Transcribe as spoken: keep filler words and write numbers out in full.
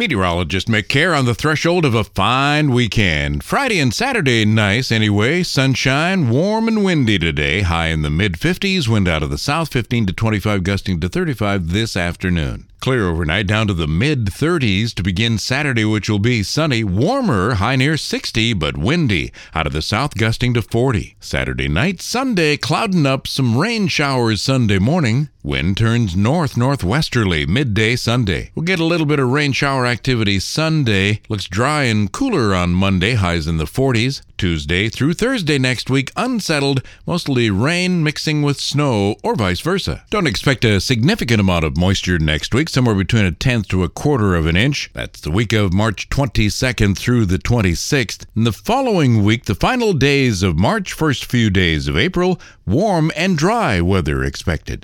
Meteorologist Mick Kerr on the threshold of a fine weekend. Friday and Saturday, nice anyway. Sunshine, warm and windy today. High in the mid fifties. Wind out of the south, fifteen to twenty-five, gusting to thirty-five this afternoon. Clear overnight down to the mid thirties to begin Saturday, which will be sunny. Warmer, high near sixty, but windy. Out of the south, gusting to forty. Saturday night, Sunday, clouding up. Some rain showers Sunday morning. Wind turns north-northwesterly midday Sunday. We'll get a little bit of rain shower activity Sunday. Looks dry and cooler on Monday, highs in the forties. Tuesday through Thursday next week, unsettled, mostly rain mixing with snow or vice versa. Don't expect a significant amount of moisture next week, somewhere between a tenth to a quarter of an inch. That's the week of March twenty-second through the twenty-sixth. And the following week, the final days of March, first few days of April, warm and dry weather expected.